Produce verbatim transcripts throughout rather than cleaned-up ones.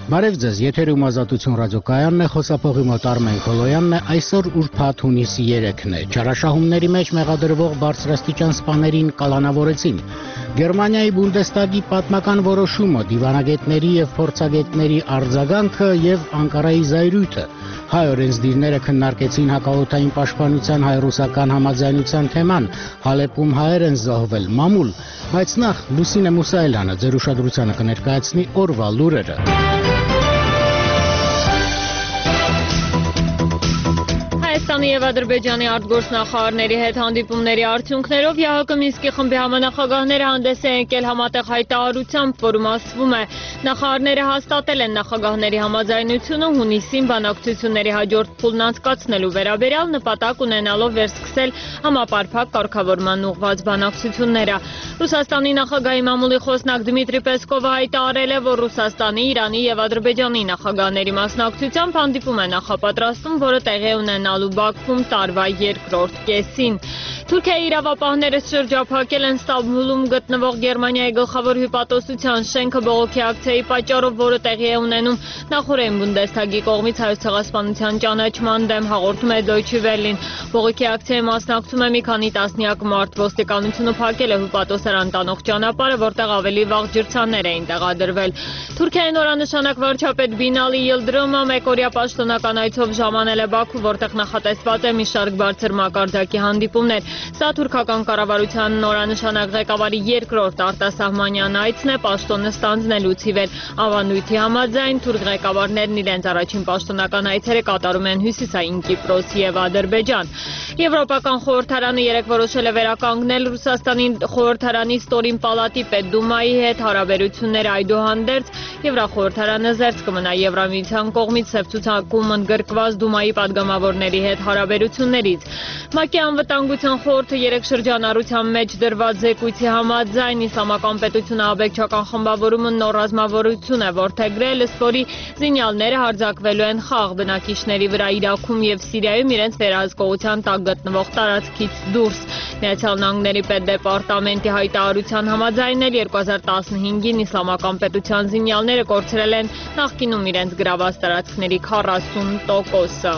Բարև ձեզ, եթերում Ազատություն ռադիոկայանն է, խոսափողի մոտ Արմեն Քոլոյանն է, այսօր ուրբաթ հունիսի երեքն է, չարաշահումների մեջ մեղադրվող բարձրաստիճան սպաներին կալանավորեցին։ Գերմանիայի Բունդեստագի պատմական որոշումը, դիվանագետների եւ փորձագետների արձագանքը եւ Անկարայի զայրույթը։ Հայ օրենսդիրները քննարկեցին հակաօդային պաշտպանության հայ-ռուսական համաձայնության թեման, Հալեպում հայեր են զոհվել, մամուլ, բայց նախ Լուսինե Մուսայելյանը ձեր ուշադրությանը կներկայացնի օրվա լուրերը։ Հայաստանի եւ Ադրբեջանի արտգործնախարարների հետ հանդիպումների արդյունքներով ԵԱՀԿ Մինսկի խմբի համանախագահները հանդես են եկել համատեղ հայտարարությամբ, որում ասվում է, նախարարները հաստատել են նախագահների համաձայնությունը հունիսին բանակցությունների հաջորդ փուլն անցկացնելու վերաբերյալ, նպատակ ունենալով վերսկսել համապարփակ կարգավորման ուղղված բանակցությունները։ Ռուսաստանի նախագահի մամուլի խոսնակ Դմիտրի Պեսկովը հայտարարել է, որ Ռուսաստանի, Իրանի եւ Ադրբեջանի նախագահների մասնակցությամբ հանդիպում է նախապատրաստում, որը տեղի ունենալու Բաքվում տարվա երկրորդ կեսին։ Թուրքիայի իրավապահները շրջափակել են Ստամբուլում գտնվող Գերմանիայի գլխավոր հյուպատոսության շենքը բողոքի ակցիայի պատճառով, որը տեղի է ունենում նախօրեն Բունդեստագի կողմից Հայոց ցեղասպանության ճանաչման դեմ, հաղորդում է Deutsche Welle-ին։ Բողոքի ակցիայի մասնակցում է մի քանի տասնյակ մարդ, ոստիկանությունը փակել է հյուպատոսարան տանող ճանապարհը, որտեղ ավելի վաղ ջրցաններ էին տեղադրվել։ Թուրքիայի նորանշանակ վարչապետ Բինալի Yıldırımը մեկօրյա պաշտոնական այցով ժամանել է Բաքու, որտեղ նախատեսված է մի շարք բարձր մակարդակի հանդիպումներ։ Սա թուրքական կառավարության նորանշանակ ղեկավարի երկրորդ արտասահմանյան այցն է պաշտոնը ստանձնելուց ի վեր։ Ավանդույթի համաձայն թուրք ղեկավարներն իրենց առաջին պաշտոնական այցերը կատարում են Հյուսիսային Կիպրոս եւ Ադրբեջան։ Եվրոպական խորհրդարանը երեկ որոշել է վերականգնել Ռուսաստանի խորհրդարանի ստորին պալատի պետդումայի հետ հարաբերությունները, այդուհանդերձ Եվրախորհրդարանը զերծ կմնա Եվրամիության կողմից սև ցուցակում ընդգրկված դումայի падգամավորների հետ հարաբերություններից։ ՄԱԿ-ի անվտանգության խորհուրդը երեք շրջանառության մեջ դրված զեկույցի համաձայն իսլամական պետությունը աբեկչական խմբավորումը նոր ռազմավարություն է որդեգրել, ըստ որի զինյալները հարձակվելու են խաղ բնակիչների վրա Իրաքում եւ Սիրիայում իրենց վերահսկողության տակ գտնվող տարածքից դուրս։ Միացյալ Նահանգների պետդեպարտամենտի հայտարարության համաձայն էլ երկու հազար տասնհինգին իսլամական պետության զինյալները կորցրել են նախկինում իրենց գրաված տարածքների քառասուն տոկոսը։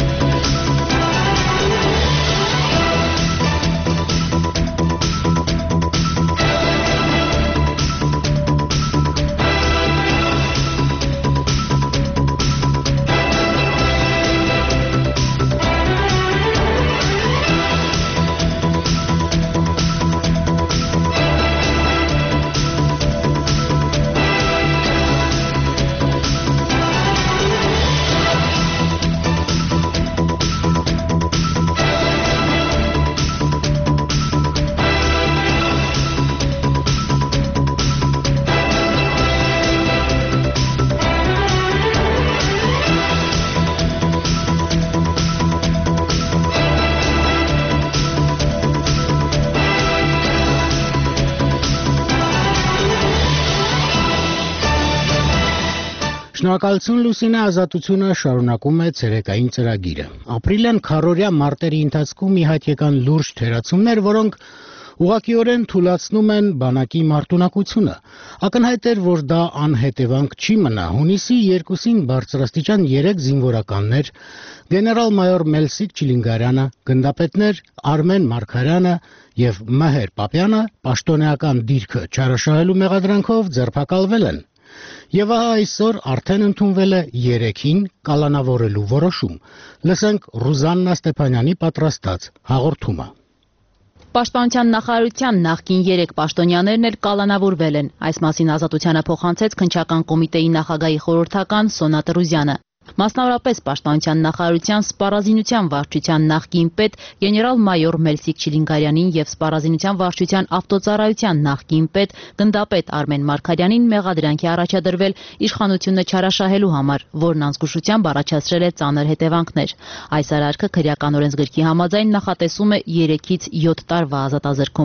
Շնորհակալություն Լուսինե, Ազատությունը շարունակում է ցերեկային ծրագիրը։ Ապրիլ են քառօրյա մարտերի ընթացքում մի հատ եկան լուրջ թերացումներ, որոնք ուղղակիորեն թուլացնում են բանակի մարտունակությունը։ Ակնհայտ էր, որ դա անհետևանք չի մնա։ Հունիսի երկուսին բարձրաստիճան երեք զինվորականներ, գեներալ-մայոր Մելսիկ Չիլինգարյանը, գնդապետներ Արմեն Մարգարյանը եւ Մհեր Պապյանը պաշտոնեական դիրքը չարաշահելու մեղադրանքով ձերբակալվել են։ Եվ ահա այսօր արդեն ընդունվել է երեքին կալանավորելու որոշում։ Լսենք Ռուզաննա Ստեփանյանի պատրաստած հաղորդումը։ Պաշտպանության նախարարության նախկին երեք պաշտոնյաներն էլ կալանավորվել են։ Այս մասին Ազատությանը փոխանցեց քննչական կոմիտեի նախագահի խորհրդական Սոնա Տրուզյանը։ Մասնավորապես Պաշտպանության նախարարության սպառազինության վարչության նախկին պետ գեներալ-մայոր Մելսիկ Չիլինգարյանին եւ սպառազինության վարչության ավտոծառայության նախկին պետ գնդապետ Արմեն Մարգարյանին մեղադրանքի առաջադրվել իշխանությունը չարաշահելու համար, որն անզգուշությամբ առաջացրել է ծանր հետևանքներ։ Այս արարքը քրեական օրենսգրքի համաձայն նախատեսում է երեքից յոթ տարվա ազատազրկում։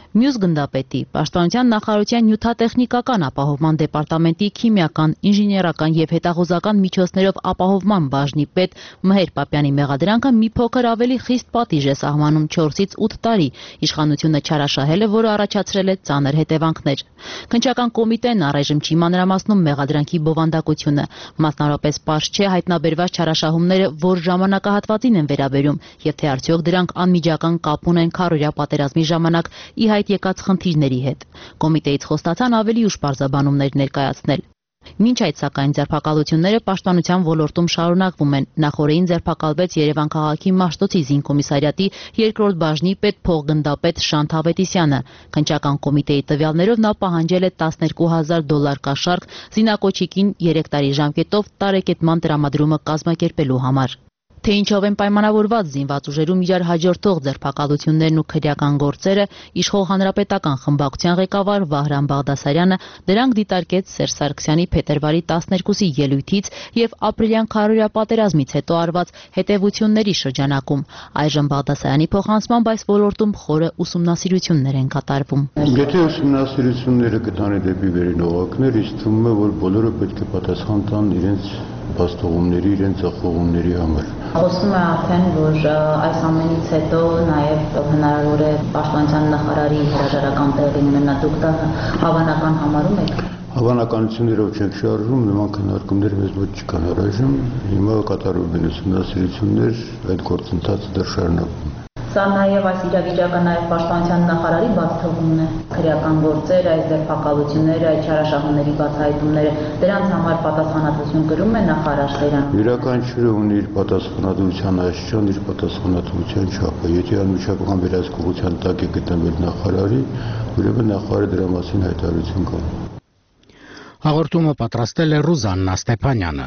Մյուս գնդապետի, Պաշտպանության նախարարության նյութատեխնիկական ապահովման դեպարտամենտի քիմիական, ինժեներական եւ հետախուզական միջոցներով ապահովման բաժնի պետ Մհեր Պապյանի մեղադրանքը մի փոքր ավելի խիստ պատիժ է սահմանում չորսից ութ տարի, իշխանությունը չարաշահել է, որը առաջացրել է ծանր հետևանքներ։ Քննչական կոմիտեն առայժմ չի մանրամասնում մեղադրանքի բովանդակությունը, մասնավորապես պարզ չէ հայտնաբերված չարաշահումները որ ժամանակահատվածին են վերաբերում եւ թե արդյոք դրանք անմիջական կապ ունեն քարոզիա պատերազմի ժամանակ ի հայտ եկած խնդիրների հետ։ Կոմիտեից խոստացան ավելի ուշ պարզաբանումներ ներկայացնել։ Մինչ այդ սակայն ձերբակալությունները պաշտպանության ոլորտում շարունակվում են։ Նախորդին ձերբակալվեց Երևան քաղաքի Մաշտոցի զինկոմիսարիատի երկրորդ բաժնի պետ փոխգնդապետ Շանթ Ավետիսյանը։ Քննչական կոմիտեի տվյալներով նա պահանջել է տասներկու հազար դոլար կաշառք զինակոչիկին երեք տարի ժամկետով տարեկետման տրամադրումը կազմակերպելու համար։ Թե ինչով են պայմանավորված զինված ուժերում իրար հաջորդող ձերբակալություններն ու քրեական գործերը, իշխող հանրապետական խմբակցության ղեկավար Վահրամ Բաղդասարյանը դրանք դիտարկեց Սերժ Սարգսյանի փետրվարի տասներկուսի ելույթից եւ ապրիլյան քարոզիա պատերազմից հետո արված հետևությունների շրջանակում։ Այժմ Բաղդասարյանի փոխանցմամբ այս ոլորտում խորը ուսումնասիրություններ են կատարվում։ Եթե ուսումնասիրությունները կտանի դեպի վերին օղակներ, ինձ թվում է, որ բոլորը պետք է պատասխան տան իրենց բաստողումների, իրենց ախողումների համար։ Խոսվում է արդեն, որ այս ամենից հետո նաև հնարավոր է պաշտպանության նախարարի հրաժարական տեղի ունենա, դուք դա հավանական համարում եք։ Հավանականություններով չենք շարժում, նման քննարկումներ մեզ մոտ չկան առայժմ, հիմա կատարվում են ուսումնասիրություններ, այդ գործընթացը դեռ շարունակվում է։ Սա նաև այս իրավիճակը նաև պաշտպանության նախարարի բաց թողումն է, քրեական գործեր, այս ձերբակալությունները, այդ չարաշահումների բացահայտումները, դրանց համար պատասխանատվություն կրում է նախարար Սերան։ Յուրաքանչյուրը ունի իր պատասխանատվության աստիճան, իր պատասխանատվության չափը։ Եթե անմիջական վերահսկողության տակ է գտնվել նախարարի, ուրեմն նախարարը դրա մասին հայտարարություն կանի։ Հաղորդումը պատրաստել է Ռուզաննա Ստեփանյանը։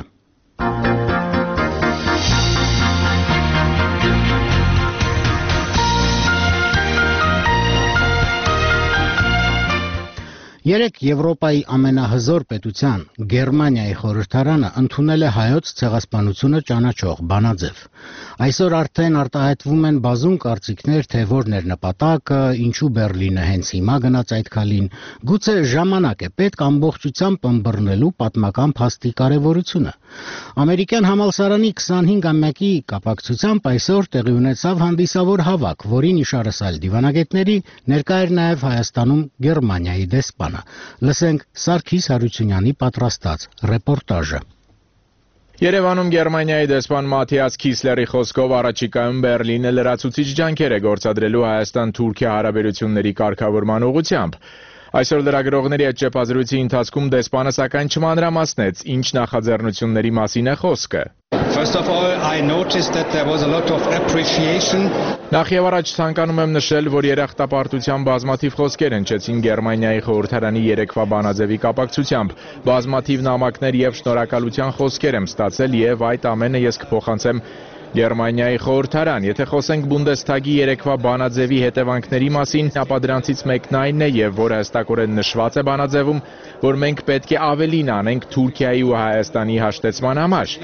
Երեք Եվրոպայի ամենահզոր պետության Գերմանիայի խորհրդարանը ընդունել է հայոց ցեղասպանությունը ճանաչող բանաձև։ Այսօր արդեն արտահայտվում են բազում կարծիքներ, թե որն էր նպատակը, ինչու Բեռլինը հենց հիմա գնաց այդ քալին։ Գուցե ժամանակ է պետք ամբողջությամբ ըմբռնելու պատմական փաստի կարևորությունը։ Ամերիկյան համալսարանի քսանհինգամյակի կապակցությամբ այսօր տեղի ունեցավ հանդիսավոր հավաք, որին իշարասալ դիվանագետների ներկա էր նաև Հայաստանում Գերմանիայի դեսպան։ Լսենք Սարգիս Հարությունյանի պատրաստած ռեպորտաժը։ Երևանում Գերմանիայի դեսպան Մաթիաս Քիսլերի խոսքով առաջիկայում Բեռլինը լրացուցիչ ջանքեր է գործադրելու Հայաստան-Թուրքիա հարաբերությունների կարգավորման ուղղությամբ։ Այսօր լրագրողների հետ ճեպազրույցի ընթացքում դեսպանը սակայն չմանրամասնեց, ինչ նախաձեռնությունների մասին է խոսքը։ First of all, I noticed that there was a lot of appreciation. Նախ եւ առաջ ցանկանում եմ նշել, որ երախտապարտության բազմաթիվ խոսքեր հնչեցին Գերմանիայի խորհրդարանի երեկվա բանաձևի կապակցությամբ։ Բազմաթիվ նամակներ եւ շնորհակալության խոսքեր եմ ստացել եւ այդ ամենը ես կփոխանցեմ Գերմանիայի խորհրդարան։ Եթե խոսենք Բունդեսթագի երեկվա բանաձևի հետևանքների մասին, ապա դրանցից մեկն այն է եւ որը հստակորեն նշված է բանաձևում, որ մենք պետք է ավելին անենք Թուրքիայի ու Հայաստանի հաշտեցման համար։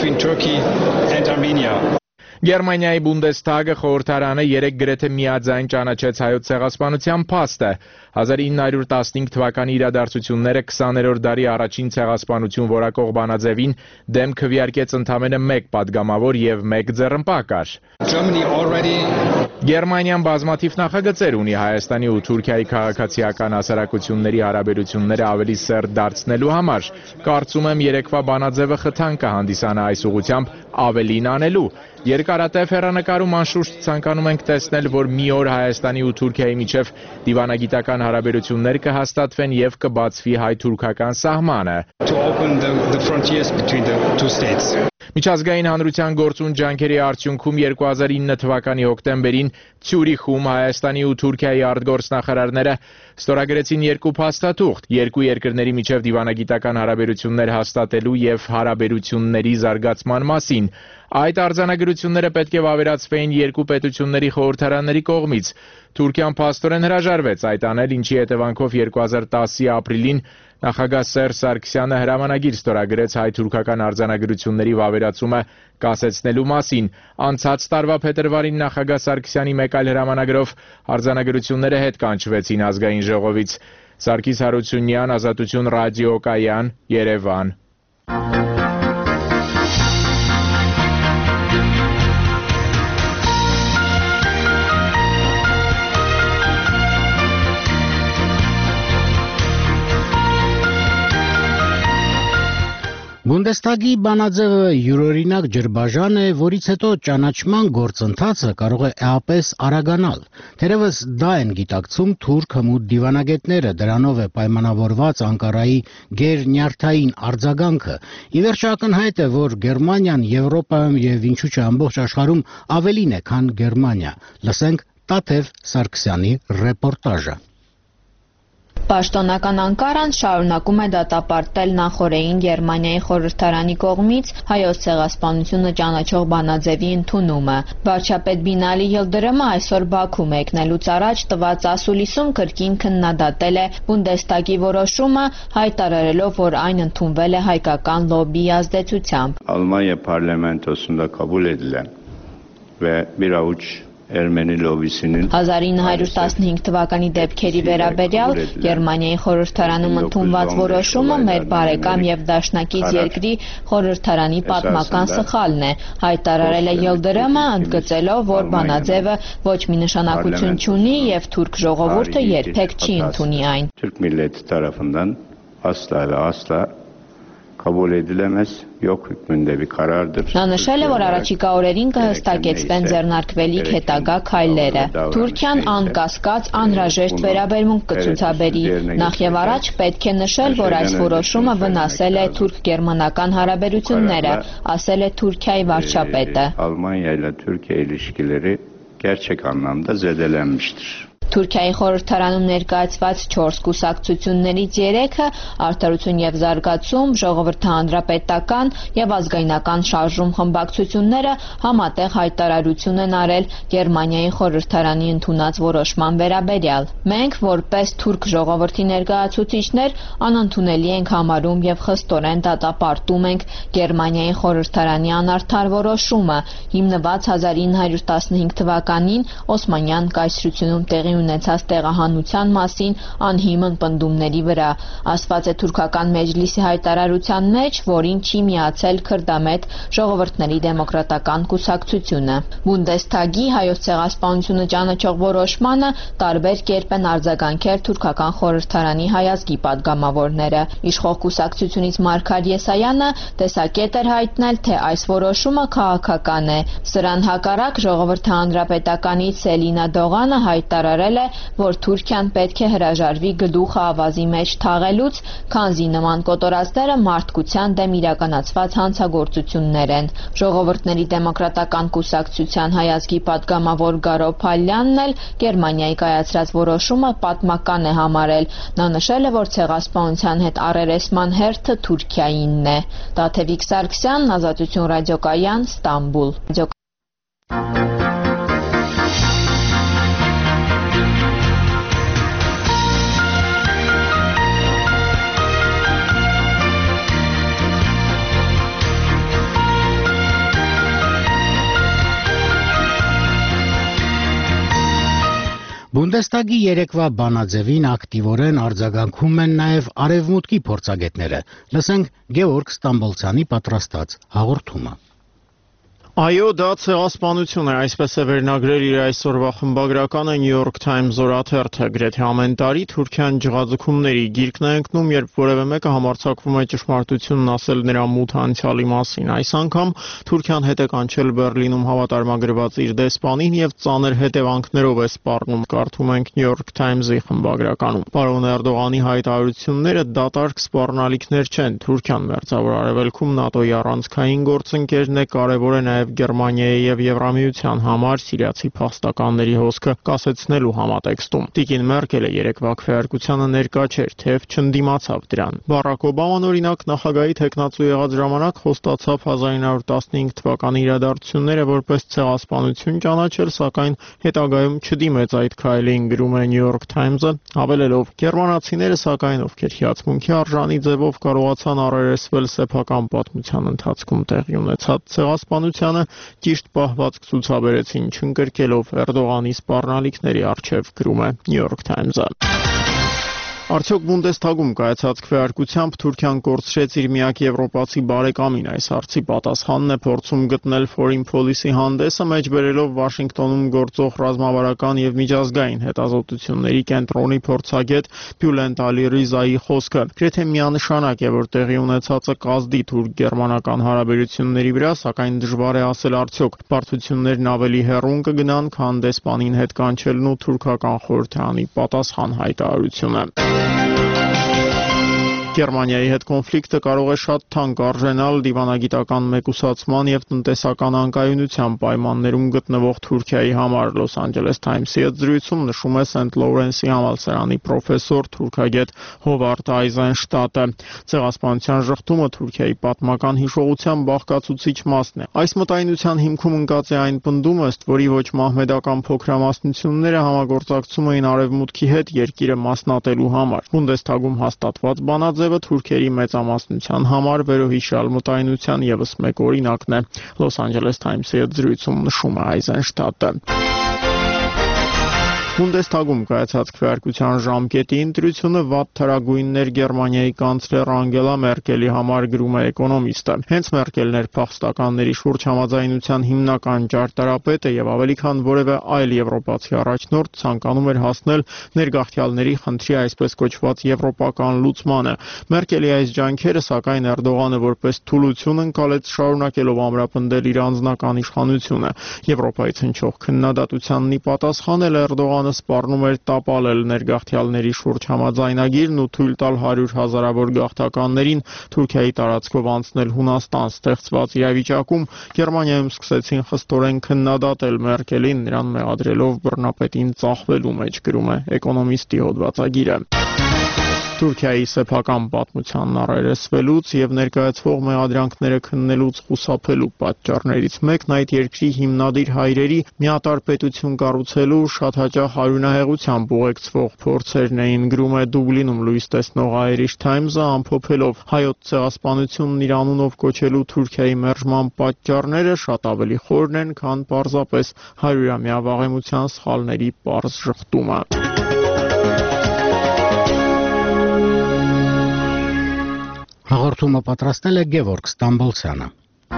Գերմանիայի Բունդեսթագը խորհրդարանը երեք գրեթե միաձայն ճանաչեց հայոց ցեղասպանության փաստը։ հազար ինը հարյուր տասնհինգ թվականի իրադարձությունները քսաներորդ դարի առաջին ցեղասպանություն որակող բանաձևին դեմ քվեարկեց ընդամենը մեկ падգամավոր եւ մեկ ձեռնպահ կար։ Գերմանիան բազմաթիվ նախագծեր ունի Հայաստանի ու Թուրքիայի քաղաքացիական հասարակությունների հարաբերությունները ավելի սերտ դարձնելու համար։ Կարծում եմ երեկվա բանաձևը խթան կհանդիսանա այս ուղղությամբ ավելին անելու։ Երկարատև հեռանկարում անշուշտ ցանկանում ենք տեսնել, որ մի օր Հայաստանի ու Թուրքիայի միջև դիվանագիտական հարաբերություններ կհաստատվեն եւ կբացվի հայ-թուրքական սահմանը։ Միջազգային հանրության գործուն ջանքերի արդյունքում երկու հազար ինը թվականի հոկտեմբերին Ցյուրիխում Հայաստանի ու Թուրքիայի արտգործնախարարները ստորագրեցին երկու փաստաթուղթ՝ երկու երկրների միջև դիվանագիտական հարաբերություններ հաստատելու եւ հարաբերությունների զարգացման մասին։ Այդ արձանագրությունները պետք է վավերացվեին երկու պետությունների խորհրդարանների կողմից։ Թուրքիան փաստորեն հրաժարվեց այդ անել, ինչի հետևանքով երկու հազար տասի ապրիլին Նախագահ Սերժ Սարգսյանը հրամանագիր ստորագրեց հայ-թուրքական արձանագրությունների վավերացումը կասեցնելու մասին։ Անցած տարվա փետրվարին նախագահ Սարգսյանի մեկ այլ հրամանագրով արձանագրությունները հետ կանչվեցին ազգային ժողովից։ Սարգիս Հարությունյան, Ազատություն ռադիոկայան, Երևան։ Բունդեստագի բանաձևը յուրօրինակ ջրբաժան է, որից հետո ճանաչման գործընթացը կարող է էապես արագանալ։ Թերևս դա են գիտակցում թուրք հմուտ դիվանագետները, դրանով է պայմանավորված Անկարայի գերնյարդային արձագանքը։ Ի վերջո ակնհայտ է, որ Գերմանիան Եվրոպայում եւ ինչու՞ չէ ամբողջ աշխարհում ավելին է, քան Գերմանիա։ Լսենք Տաթև Սարգսյանի ռեպորտաժը։ Պաշտոնական Անկարան շարունակում է դատապարտել նախօրեին Գերմանիայի խորհրդարանի կողմից հայոց ցեղասպանությունը ճանաչող բանաձևի ընդունումը։ Վարչապետ Բինալի Յիլդրիմը այսօր Բաքու մեկնելուց առաջ տված ասուլիսում կրկին քննադատել է Բունդեստագի որոշումը, հայտարարելով, որ այն ընդունվել է հայկական լոբբիի ազդեցությամբ։ Almanya parlamentosundan kabul edilen ve bir avuç Ermeni lobisinin հազար ինը հարյուր տասնհինգ թվականի դեպքերի վերաբերյալ Գերմանիայի խորհրդարանում ընդունված որոշումը մեր բարեկամ եւ դաշնակից երկրի խորհրդարանի պատմական սխալն է, հայտարարել է Յիլդրիմը, ընդգծելով, որ բանաձևը ոչ մի նշանակություն չունի եւ թուրք ժողովուրդը երբեք չի ընդունի այն։ Türk milleti tarafından asla ve asla kabul edilemez, yok hükmünde bir karardır. Նա նշել է, որ առաջիկա օրերին կհստակեցվեն ձեռնարկվելիք հետագա քայլերը։ Թուրքիան անկասկած անհրաժեշտ վերաբերմունք կցուցաբերի։ Նախ եւ առաջ պետք է նշել, որ այս որոշումը վնասել է թուրք-գերմանական հարաբերությունները, ասել է Թուրքիայի վարչապետը։ Almanya ile Türkiye ilişkileri gerçek anlamda zedelenmiştir. Թուրքիայի խորհրդարանում ներկայացված չորս կուսակցություններից երեքը Արդարություն եւ զարգացում, Ժողովրդի հանրապետական եւ ազգայնական շարժում խմբակցությունները համատեղ հայտարարություն են արել Գերմանիայի խորհրդարանի ընդունած որոշման վերաբերյալ։ Մենք, որպես թուրք ժողովրդի ներկայացուցիչներ, անընդունելի ենք համարում եւ խստորեն դատապարտում ենք Գերմանիայի խորհրդարանի անարդար որոշումը, հիմնված հազար ինը հարյուր տասնհինգ թվականին Օսմանյան կայսրությունում տեղի ունեցած տեղահանության մասին անհիմն պնդումների վրա, ասված է թուրքական մեջլիսի հայտարարության մեջ, որին չի միացել քրդամետ ժողովրդների դեմոկրատական կուսակցությունը։ Բունդեստագի հայոց ցեղասպանությունը ճանաչող որոշմանը տարբեր կերպ են արձագանքել թուրքական խորհրդարանի հայազգի падգամավորները։ Իշխող կուսակցությունից Մարգար Եսայանը տեսակետ էր հայտնել, թե այս որոշումը քաղաքական է։ Սրան հակառակ Ժողովրդի հանրապետականից Սելինա Դողանը հայտարարել է, որ Թուրքիան պետք է հրաժարվի գլուխը ավազի մեջ թաղելուց, քանզի նման կոտորածները մարդկության դեմ իրականացված հանցագործություններ են։ Ժողովուրդների դեմոկրատական կուսակցության հայազգի падգամավոր Գարո Փալյանն էլ Գերմանիայի կայացրած որոշումը պատմական է համարել։ Նա նշել է, որ ցեղասպանության հետ առերեսման հերթը Թուրքիայինն է։ Տաթևիկ Սարգսյան, Ազատություն ռադիոկայան, Ստամբուլ։ Բունդեստագի երեկվա բանաձևին ակտիվորեն արձագանքում են նաև արևմուտքի փորձագետները։ Լսենք Գեորգ Ստամբոլցյանի պատրաստած հաղորդումը։ Այո, դա ցեղասպանություն է, այսպես է վերնագրել իր այսօրվա խմբագրականը New York Times օրաթերթը։ Գրեթե ամեն տարի Թուրքիան ջղաձգումների գիրկն է ընկնում, երբ որևէ մեկը համարձակվում է ճշմարտությունն ասել նրա մութ անցյալի մասին։ Այս անգամ Թուրքիան հետ է կանչել Բեռլինում հավատարմագրված իր դեսպանին եւ ծանր հետևանքներով է սպառնում, կարդում ենք New York Times-ի խմբագրականում։ Պարոն Էրդողանի հայտարարությունները դատարկ սպառնալիքներ չեն։ Թուրքիան մերձավոր արևելքում ՆԱՏՕ-ի առանցքային գործընկերն է, կարևոր է նաև նաև Գերմանիայի եւ Եվրամիության համար սիրիացի փախստականների հոսքը կասեցնելու համատեքստում։ Տիկին Մերկելը երեկվա քվեարկությանը ներկա չէր, թեև չընդդիմացավ դրան։ Բարակ Օբաման օրինակ նախագահի թեկնածու եղած ժամանակ խոստացավ հազար ինը հարյուր տասնհինգ թվականի իրադարձությունները որպես ցեղասպանություն ճանաչել, սակայն հետագայում չդիմեց այդ քայլին, գրում է New York Times-ը, հավելելով. Գերմանացիները սակայն ովքեր հիացմունքի արժանի ձևով կարողացան առերեսվել սեփական պատմության ընթացքում տեղի ունեցած ցեղասպանությանը, ճիշտ պահվածք ցուցաբերեցին, չընկրկելով Էրդողանի սպառնալիքների առջև, գրում է New York Times-ը։ Արդյոք Բունդեսթագում կայացած քվեարկությամբ Թուրքիան կորցրեց իր միակ եվրոպացի բարեկամին։ Այս հարցի պատասխանն է փորձում գտնել Foreign Policy հանդեսը, մեջբերելով Վաշինգտոնում գործող ռազմավարական եւ միջազգային հետազոտությունների կենտրոնի փորձագետ Բյուլենտ Ալի Ռիզայի խոսքը։ Գրեթե միանշանակ է, որ տեղի ունեցածը կազդի թուրք-գերմանական հարաբերությունների վրա, սակայն դժվար է ասել արդյոք բարդություններն ավելի հեռուն կգնան, քան դեսպանին հետ կանչելն ու թուրքական խորհրդարանի պատասխան հայտարարությունը։ Գերմանիայի հետ կոնֆլիկտը կարող է շատ թանկ արժենալ դիվանագիտական մեկուսացման եւ տնտեսական անկայունության պայմաններում գտնվող Թուրքիայի համար, Los Angeles Times-ի հետ զրույցում նշում է Սենթ Լոուրենսի համալսարանի պրոֆեսոր թուրքագետ Հովարդ Այզենշտատը։ Ցեղասպանության ժխտումը Թուրքիայի պատմական հիշողության բաղկացուցիչ մասն է։ Այս մտայնության հիմքում ընկած է այն պնդումը, ըստ որի ոչ մահմեդական փոքրամասնությունները համագործակցում էին արևմուտքի հետ երկիրը մասնատելու համար։ Բունդեսթագում հաստատված բանաձևը թուրքերի մեծամասնության համար վերոհիշյալ մտայնության ևս մեկ օրինակն է, Los Angeles Times-ի հետ զրույցում նշում է Այզենշտատը։ Բունդեսթագում կայացած քվեարկության ժամկետի ընտրությունը վատ թարագույններ Գերմանիայի կանցլեր Անգելա Մերկելի համար, գրում է Էկոնոմիստը։ Հենց Մերկելն էր փախստականների շուրջ համաձայնության հիմնական ճարտարապետը եւ ավելի քան որևէ այլ եվրոպացի առաջնորդ ցանկանում էր հասնել ներգաղթյալների խնդրի այսպես կոչված եվրոպական լուծմանը։ Մերկելի այս ջանքերը սակայն Էրդողանը որպես թուլություն ընկալեց, շարունակելով ամրապնդել իր անձնական իշխանությունը։ Եվրոպայից հնչող քննադատությանն ի պատասխան էլ Էրդողանը սպառնում էր տապալել ներգաղթյալների շուրջ համաձայնագիրն ու թույլ տալ հարյուր հազարավոր գաղթականներին Թուրքիայի տարածքով անցնել Հունաստան ստեղծված իրավիճակում Գերմանիայում սկսեցին խստորեն քննադատել Մերկելին, նրան մեղադրելով բռնապետին ծախվելու մեջ, գրում է Էկոնոմիստի հոդվածագիրը։ Թուրքիայի սեփական պատմությանն առերեսվելուց եւ ներկայացվող մեղադրանքները քննելուց խուսափելու պատճառներից մեկն այդ երկրի հիմնադիր հայրերի միատար պետություն կառուցելու շատ հաճախ արյունահեղությամբ ուղեկցվող փորձերն էին, գրում է Դուբլինում լույս տեսնող Irish Times-ը, ամփոփելով հայոց ցեղասպանությունն իր անունով կոչելու Թուրքիայի մերժման պատճառները շատ ավելի խորն են, քան պարզապես հարյուրամյա վաղեմության սխալների պարզ ժխտումը։ Հաղորդումը պատրաստել է Գևորգ Ստամբոլցյանը։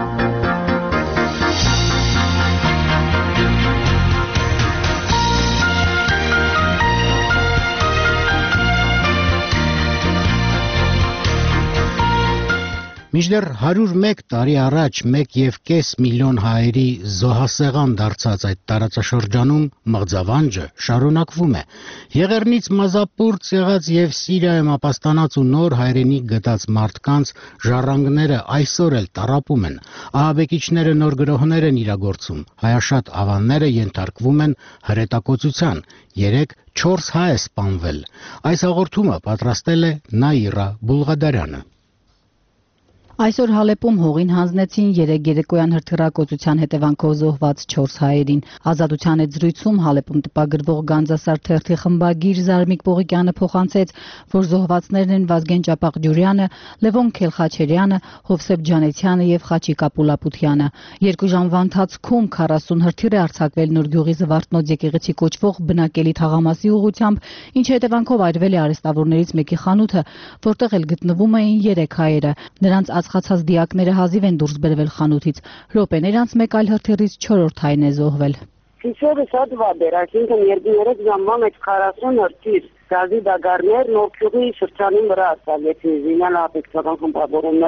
Մինչդեռ հարյուր մեկ տարի առաջ մեկ եւ կես միլիոն հայերի զոհասեղան դարձած այդ տարածաշրջանում մղձավանջը շարունակվում է։ Եղեռնից մազապուրծ եղած եւ Սիրիայում ապաստանած ու նոր հայրենիք գտած մարդկանց ժառանգները այսօր էլ տառապում են։ Ահաբեկիչները նոր գրոհներ են իրագործում։ Հայաշատ ավանները ենթարկվում են հրետակոծության։ Երեք չորս հայ է սպանվել։ Այս հաղորդումը պատրաստել է Նաիրա Բուլղադարյանը։ Այսօր Հալեպում հողին հանձնեցին երեք երեկոյան հրթիռակոծության հետևանքով զոհված չորս հայերին։ Ազատության հետ զրույցում Հալեպում տպագրվող Գանձասար թերթի խմբագիր Զարմիկ Պողիկյանը փոխանցեց, որ զոհվածներն են Վազգեն Ճապաղջուրյանը, Լևոն Քելխաչերյանը, Հովսեփ Ջանեցյանը եւ Խաչիկ Ապուլապությանը։ Երկու ժամվա ընթացքում քառասուն հրթիռ է արձակվել Նորգյուղի Զվարթնոց եկեղեցի կոչվող բնակելի թաղամասի ուղղությամբ, ինչի հետևանքով այրվել է արհեստավորներից մեկի խանութը, որտեղ էլ գտնվում էին երեք հայերը։ Նրանց ածխացած դիակները հազիվ են դուրս բերվել խանութից։ Րոպեներ անց մեկ այլ հրթիռից չորրորդ հայն է զոհվել։ Քիչերը շատ վատ էր, այսինքն երկու-երեք ժամվա մեջ քառասուն հրթիռ գազի դագարներ Նորգյուղի շրջանի վրա արձակեցին զինյալ ահաբեկչական խմբավորումները։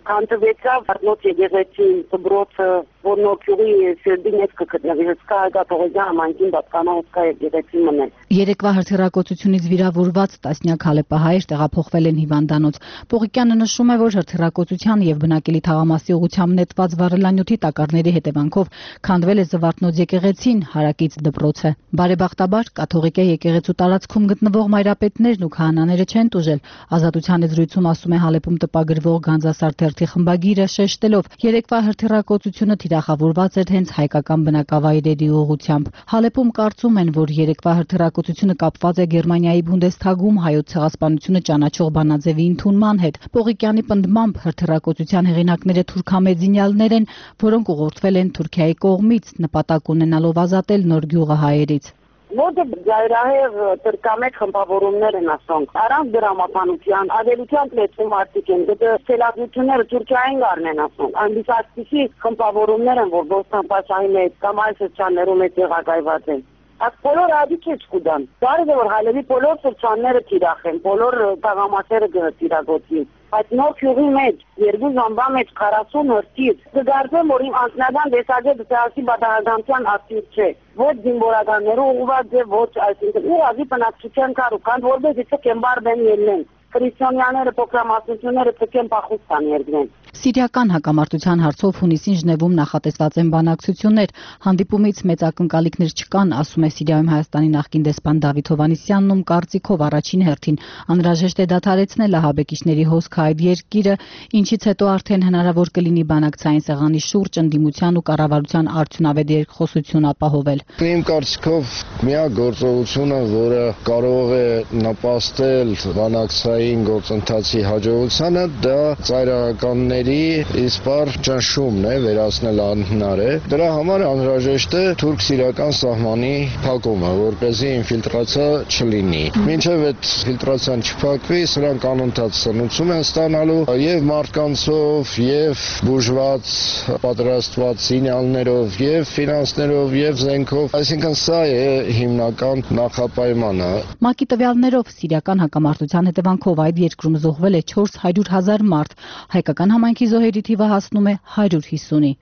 Կանտվեցավ Արնոց եկեղեցին դբրոցը, որ նոքյուղի սերդի մեջ կգտնվի, հսկա Գաթողիկյան համայնքին պատկանահսկա եկեղեցի մնե։ Երեկվա հրթիռակոծությունից վիրավորված տասնյակ հալեպահայեր տեղափոխվել են հիվանդանոց։ Պողիկյանը նշում է, որ հրթիռակոծության եւ բնակելի թաղամասի ուղղությամբ նետված վառելանյութի տակառների հետևանքով քանդվել է Զվարթնոց եկեղեցին, հարակից դպրոցը։ Բարեբախտաբար կաթողիկե եկեղեցու տարածքում գտնվող մայրապետներն ու քահանաները չեն տուժել։ Ազատության զրույցում ասում է Հալեպում տպագրվող Գանձասար թերթի խմբագիրը, շեշտելով, երեկվա հրթիռակոծությունը թիրախավորված էր հենց հայկական բնակավայրերի ուղղությամբ։ Հալեպում կարծում են, որ երեկվա հրթիռակոծությունը կապված է Գերմանիայի Բունդեսթագում հայոց ցեղասպանությունը ճանաչող բանաձևի ընդունման հետ։ Պողիկյանի պնդմամբ հրթիռակոծության հեղինակները թուրքամեձինյալներ են, որոնք ուղղորդվել են Թուրքիայի կողմից, նպատակ ունենալով ազատել նոր գյուղը հայերից։ Որտե գայրահեղ տրկամետ խմբավորումներ են ասոնք, առանց դրամապանության, ադելության լեցում արդիկ են, դե սելավությունները Թուրքիային գարնեն ասոնք, այնպես այսպիսի խմբավորումներ են, որ Բոստան Պաշայի մեջ կամ այլ սրճաններում է տեղակայված են։ Այս բոլոր ադիք է չկուդան, դարի դե որ հայլևի բոլոր սրճանները թիրախ են, բոլոր տաղամասերը գհրտիրագոցին, այդ նոր գյուղի մեջ, երկու ժամվա մեջ քառասուն հրթիռ, կգարձեմ, որ իմ անձնական տեսակետը տեղացի պատահականության ակտիվ չէ, ոչ զինվորականներու ուղղված է, ոչ այսինքն ուղղակի բնակչության կառուցան, որպես իցե կեմբար բեն ելնեն, քրիստոնյաները, փոքրամասնությունները ցկեն փախուստան երգնեն։ Սիրիական հակամարտության հարցով հունիսին Ժնևում նախատեսված են բանակցություններ, հանդիպումից մեծ ակնկալիքներ չկան, ասում է Սիրիայում Հայաստանի նախկին դեսպան Դավիթ Հովհաննիսյանն, ում կարծիքով առաջին հերթին անհրաժեշտ է դադարեցնել ահաբեկիչների հոսքը այդ երկիրը, ինչից հետո արդեն հնարավոր կլինի բանակցային սեղանի շուրջ ընդդիմության ու կառավարության արդյունավետ երկխոսություն ապահովել։ Իմ կարծիքով միակ գործողությունը, որը կարող է նպաստել բանակցային գործընթացի հաջողությանը, դա ծայրահեղականների իսպար ճնշումն է, վերացնել անհնար է։ Դրա համար անհրաժեշտ է թուրք-սիրիական սահմանի փակումը, որպեսզի ինֆիլտրացիա չլինի։ Մինչև այդ ֆիլտրացիան չփակվի, սրանք անընդհատ սնուցում են ստանալու եւ մարդկանցով, եւ բուժված, պատրաստված սինյալներով, եւ ֆինանսներով, եւ զենքով։ Այսինքն սա է հիմնական նախապայմանը։ ՄԱԿ-ի տվյալներով սիրիական հակամարտության հետևանքով այդ երկրում զոհվել է չորս հարյուր հազար մարդ, հայկական համայնքի զոհերի թիվը հասնում է հարյուր հիսունի։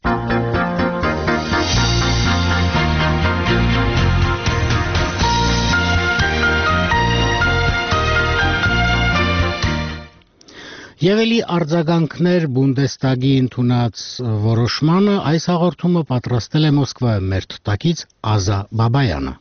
Եվ էլի արձագանքներ Բունդեստագի ընդունած որոշմանը, այս հաղորդումը պատրաստել է Մոսկվայում մեր թղթակից Ազա Բաբայանը։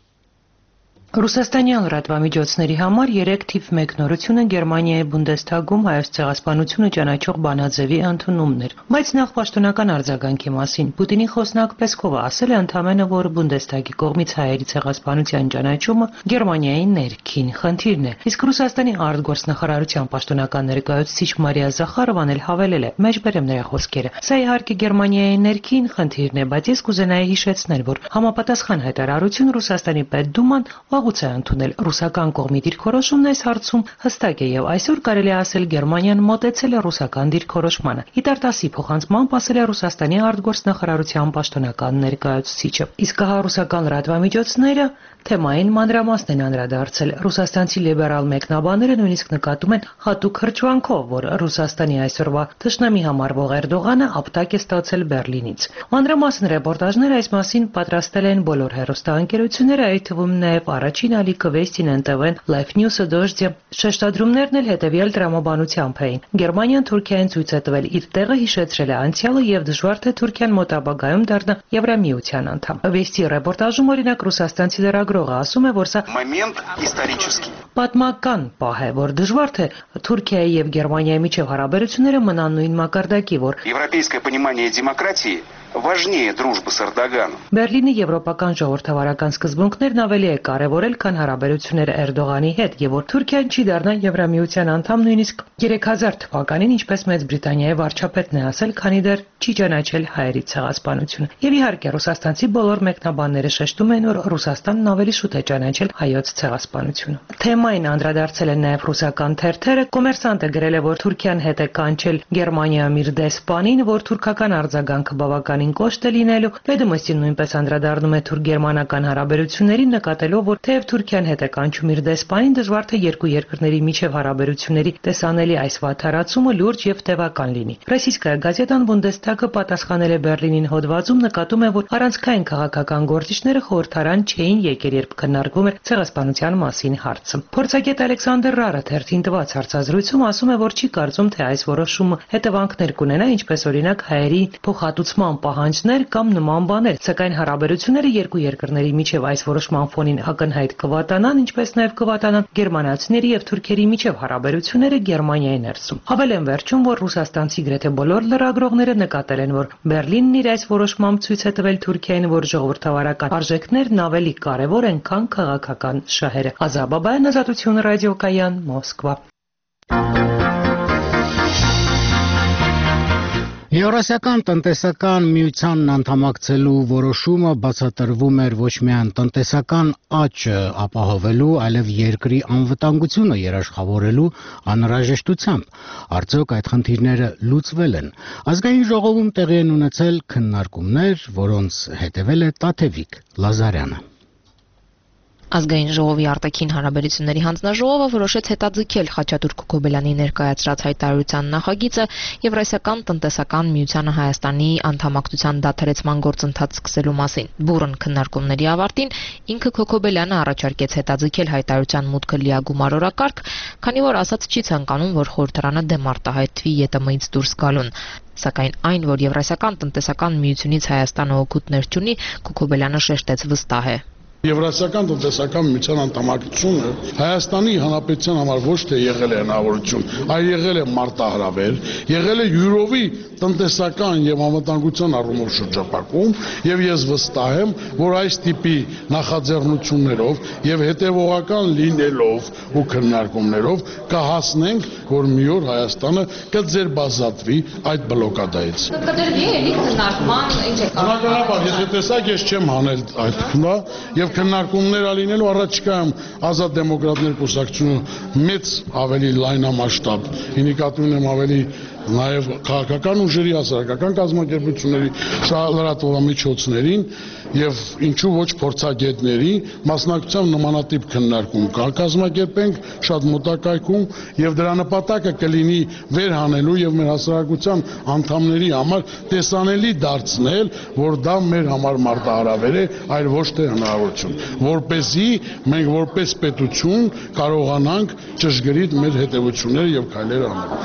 Ռուսաստանյան լրատվամիջոցների համար երեք թիվ մեկ նորությունը Գերմանիայի Բունդեսթագում հայոց ցեղասպանությունը ճանաչող բանաձևի ընդունումն էր, բայց նախ պաշտոնական արձագանքի մասին Պուտինի խոսնակ Պեսկովը ասել է ընդամենը, որ Բունդեստագի կողմից հայերի ցեղասպանության ճանաչումը Գերմանիայի ներքին խնդիրն է, իսկ Ռուսաստանի արտգործնախարարության պաշտոնական ներկայացուցիչ Մարիա Զախարովան էլ հավելել է, մեջբերեմ նրա խոսքերը. Սա իհարկե Գերմանիայի ներքին խնդիրն է, բայց ես կուզենայի հիշեցնել, որ համապատասխան հայտարարություն Ռուսաստանի Պետդուման վաղուց է ընդունել ռուսական կողմի դիրքորոշումն այս հարցում հստակ է եւ այսօր կարելի է ասել Գերմանիան մոտեցել է ռուսական դիրքորոշմանը։ Իտարտասի փոխանցմամբ ասել է Ռուսաստանի արտգործնախարարության պաշտոնական ներկայացուցիչը։ Իսկ հա ռուսական լրատվամիջոցները թեմային մանրամասն են անդրադարձել։ Ռուսաստանցի լիբերալ մեկնաբանները նույնիսկ նկատում են հատուկ հրճվանքով, որ Ռուսաստանի այսօրվա թշնամի համարվող Էրդողանը ապտակ է ստացել Բերլինից։ Մանրամասն ռեպորտաժներ այս մասին պատրաստել են բոլոր հեռուստաընկերությունները, այդ թվում նաև առաջին ալիքը Վեստին Էն Տի Վի-ն, Life News-ը, Դոժդը։ Շեշտադրումներն էլ հետևյալ տրամաբանությամբ էին։ Գերմանիան Թուրքիային ցույց է տվել իր տեղը, հիշեցրել է անցյալը եւ դժվար թե Թուրքիան մոտ ապագայում դառնա Եվրամիության անդամ։ Վեստի ռեպորտաժում օրինակ ռուսաստանցի լրագրողը ասում է, որ սա момент исторический։ Պատմական պահ է, որ դժվար թե Թուրքիայի եւ Գերմանիայի միջև հարաբերությունները մնան նույն մակարդակի, որ Европейское понимание демократии важнее дружбы с Эрдоганом։ Բերլինի եվրոպական ժողովրդավարական սկզբունքներն ավելի է կարևորել, քան հարաբերությունները Էրդողանի հետ, եւ որ Թուրքիան չի դառնա Եվրամիության անդամ նույնիսկ երեք հազար թվականին, ինչպես Մեծ Բրիտանիայի վարչապետն է ասել, քանի դեռ չի ճանաչել հայերի ցեղասպանությունը։ Եվ իհարկե ռուսաստանցի բոլոր մեկնաբանները շեշտում են, որ Ռուսաստանն ավելի շուտ է ճանաչել հայոց ցեղասպանությունը։ Թեմային անդրադարձել են նաև ռուսական թերթերը։ Կոմերսանտը գրել է, որ Թուրքիան հետ է կանչել Գերմանիայում իր դեսպանին, որ թուրքական արձագանքը բավական Հայաստանին կոշտ է լինելու։ Վեդոմոստին նույնպես անդրադառնում է թուրք-գերմանական հարաբերություններին, նկատելով, որ թեև Թուրքիան հետ է կանչում իր դեսպանին, դժվար թե երկու երկրների միջև հարաբերությունների տեսանելի այս վատթարացումը լուրջ եւ տևական լինի։ Ռոսիյская գազետան Բունդեստագը պատասխանել է Բերլինին հոդվածում, նկատում է, որ առանցքային քաղաքական գործիչները խորհրդարան չէին եկել, երբ քննարկվում էր ցեղասպանության մասին հարցը։ Փորձագետ Ալեքսանդր Ռարը թերթին տված հարցազրույցում ասում է, որ չի կարծում, թե այս որոշումը հետևանքներ կունենա, ինչպես օրինակ հայերի փոխհատուցման պահանջներ կամ նման բաներ, սակայն հարաբերությունները երկու երկրների միջև այս որոշման ֆոնին ակնհայտ կվատանան, ինչպես նաև կվատանան գերմանացիների եւ թուրքերի միջև հարաբերությունները Գերմանիայի ներսում։ Հավելեն վերջում, որ ռուսաստանցի գրեթե բոլոր լրագրողները նկատել են, որ Բերլինն իր այս որոշմամբ ցույց է տվել Թուրքիային, որ ժողովրդավարական արժեքներն ավելի կարևոր են, քան քաղաքական շահերը։ Ազաբաբայան, Ազատություն ռադիոկայան, Մոսկվա։ Եվրասիական տնտեսական միությանն անդամակցելու որոշումը բացատրվում էր ոչ միայն տնտեսական աճը ապահովելու, այլև երկրի անվտանգությունը երաշխավորելու անհրաժեշտությամբ։ Արդյոք այդ խնդիրները լուծվել են։ Ազգային ժողովում տեղի են ունեցել քննարկումներ, որոնց հետևել է Տաթևիկ Լազարյանը։ Ազգային ժողովի արտաքին հարաբերությունների հանձնաժողովը որոշեց հետաձգել Խաչատուր Քոքոբելյանի ներկայացրած հայտարարության նախագիծը Եվրասիական տնտեսական միությանը Հայաստանի անդամակցության դադարեցման գործընթաց սկսելու մասին։ Բուռն քննարկումների ավարտին ինքը Քոքոբելյանը առաջարկեց հետաձգել հայտարարության մուտքը լիագումար օրակարգ, քանի որ ասաց չի ցանկանում, որ խորհրդարանը դեմ արտահայտվի ԵՏՄ-ից դուրս գալուն։ Սակայն այն, որ Եվրասիական տնտեսական միությունից Հայաստանը օգուտներ չունի, Քոքոբելյանը շեշտեց վստահ է։ Եվրասիական տնտեսական միության անդամակցությունը Հայաստանի Հանրապետության համար ոչ թե եղել է հնարավորություն, այլ եղել է մարտահրավեր, եղել է յուրովի տնտեսական եւ անվտանգության առումով շրջապակում, եւ ես վստահ եմ, որ այս տիպի նախաձեռնություններով եւ հետեւողական լինելով ու քննարկումներով կհասնենք, որ մի օր Հայաստանը կձերբազատվի այդ բլոկադայից։ Կդրվի էլի քննարկման, ինչ է կարող։ Բնականաբար, եթե տեսակ ես չեմ հանել այդ քննա եւ քննարկումներ ալինելու առաջիկայում ազատ դեմոկրատներ կուսակցությունը մեծ ավելի լայնամասշտաբ, ինիկատուն եմ ավելի նաև քաղաքական ուժերի, հասարակական կազմակերպությունների, լրատվամիջոցներին եւ ինչու ոչ փորձագետների մասնակցությամբ նմանատիպ քննարկում կազմակերպենք շատ մոտակայքում եւ դրա նպատակը կլինի վերհանելու եւ մեր հասարակության անդամների համար տեսանելի դարձնել, որ դա մեր համար մարտահրավեր է, այլ ոչ թե հնարավորություն, որպեսզի մենք որպես պետություն կարողանանք ճշգրիտ մեր հետևությունները եւ քայլերը անել։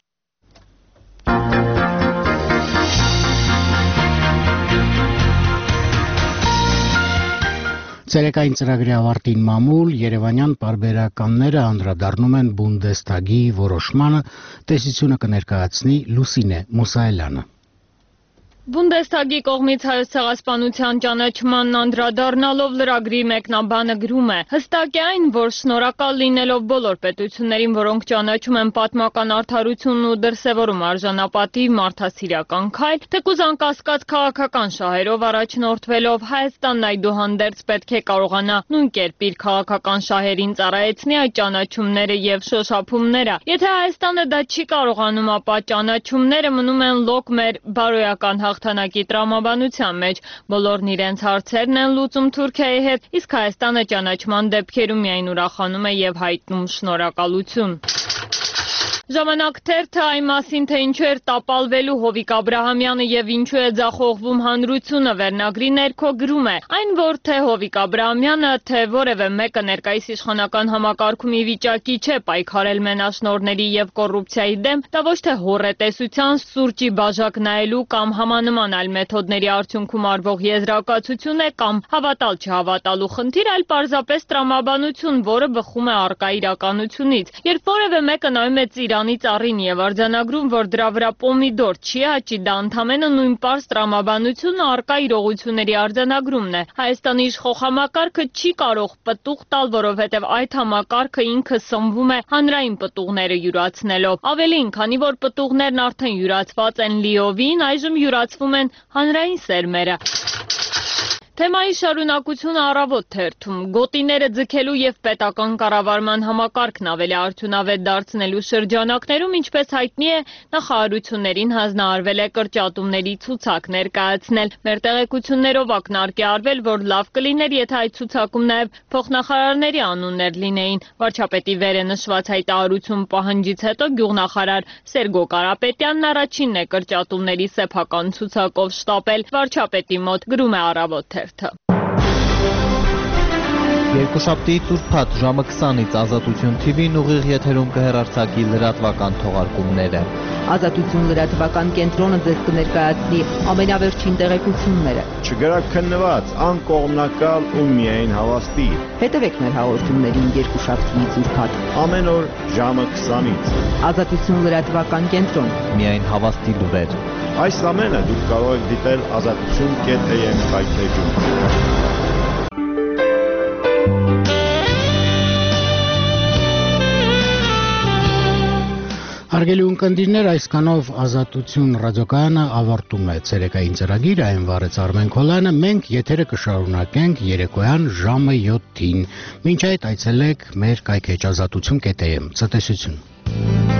Ցերեկային ծրագրի ավարտին մամուլ երևանյան պարբերականները անդրադառնում են Բունդեստագի որոշմանը, տեսությունը կներկայացնի Լուսինե Մուսայելյանը։ Բունդեստագի կողմից հայոց ցեղասպանության ճանաչմանն անդրադառնալով լրագրի մեկնաբանը գրում է. հստակ է այն, որ շնորհակալ լինելով բոլոր պետություններին, որոնք ճանաչում են պատմական արդարությունն ու դրսևորում արժանապատիվ մարդասիրական քայլ, թեկուզ անկասկած քաղաքական շահերով առաջնորդվելով Հայաստանն այդուհանդերձ պետք է կարողանա նույն կերպ իր քաղաքական շահերին ծառայեցնի այդ ճանաչումները եւ շոշափումները։ Եթե Հայաստանը դա չի կարողանում, ապա ճանաչումները մնում են լոկ մեր բարոյական հաղթանակի տրամաբանության մեջ, բոլորն իրենց հարցերն են լուծում Թուրքիայի հետ, իսկ Հայաստանը ճանաչման դեպքերում միայն ուրախանում է եւ հայտնում շնորհակալություն։ Ժամանակ թերթը այն մասին, թե ինչու էր տապալվելու Հովիկ Աբրահամյանը եւ ինչու է ձախողվում հանրությունը վերնագրի ներքո գրում է. այն, որ թե Հովիկ Աբրահամյանը, թե որևէ մեկը ներկայիս իշխանական համակարգում ի վիճակի չէ պայքարել մենաշնորհների եւ կոռուպցիայի դեմ, դա ոչ թե հոռետեսության, սուրճի բաժակ նայելու կամ համանման այլ մեթոդների արդյունքում արվող եզրակացություն է կամ հավատալ չհավատալու խնդիր, այլ պարզապես տրամաբանություն, որը բխում է առկա իրականությունից։ Երբ որևէ մեկը նայում է Իրանից առին եւ արձանագրում, որ դրա վրա պոմիդոր չի աճի, դա ընդամենը նույն պարզ տրամաբանությունը առկա իրողությունների արձանագրումն է։ Հայաստանի իշխող համակարգը չի կարող պտուղ տալ, որովհետեւ այդ համակարգը ինքը սնվում է հանրային պտուղները յուրացնելով։ Ավելին, քանի որ պտուղներն արդեն յուրացված են լիովին, այժմ յուրացվում են հանրային սերմերը։ Թեմայի շարունակությունը առավոտ թերթում գոտիները ձգելու եւ պետական կառավարման համակարգն ավելի արդյունավետ դարձնելու շրջանակներում, ինչպես հայտնի է, նախարարություններին հանձնարարվել է կրճատումների ցուցակ ներկայացնել։ Մեր տեղեկություններով ակնարկ է արվել, որ լավ կլիներ, եթե այդ ցուցակում նաեւ փոխնախարարների անուններ լինեին։ Վարչապետի վեր է նշված հայտարարություն պահանջից հետո գյուղնախարար Սերգո Կարապետյանն առաջինն է կրճատումների սեփական ցուցակով շտապել։ Վարչապետի մոտ գրում է առավոտ թերթ։ Երկուշաբթի ծուրփաթ ժամը քսանից Ազատություն Թի Վին ուղիղ եթերում կհեռարձակի լրատվական թողարկումները։ Ազատություն լրատվական կենտրոնը ձեզ կներկայացնի ամենավերջին տեղեկությունները։ Չգրաքննված, անկողմնակալ ու միայն հավաստի։ Հետևեք մեր հաղորդումներին երկուշաբթի ծուրփաթ։ Ամեն օր ժամը քսանից։ Ազատություն լրատվական կենտրոն։ Միայն հավաստի լուրեր։ Այս ամենը դուք կարող եք դիտել ազատություն կետ էյ էմ հայթեջում։ Հարգելի ունկնդիրներ, այսքանով Ազատություն ռադիոկայանը ավարտում է ցերեկային ծրագիրը, այն վարեց Արմեն Քոլյանը, մենք եթերը կշարունակենք երեկոյան ժամը յոթին։ Մինչ այդ այցելեք մեր կայքեջ ազատություն կետ էյ էմ։ Ցտեսություն։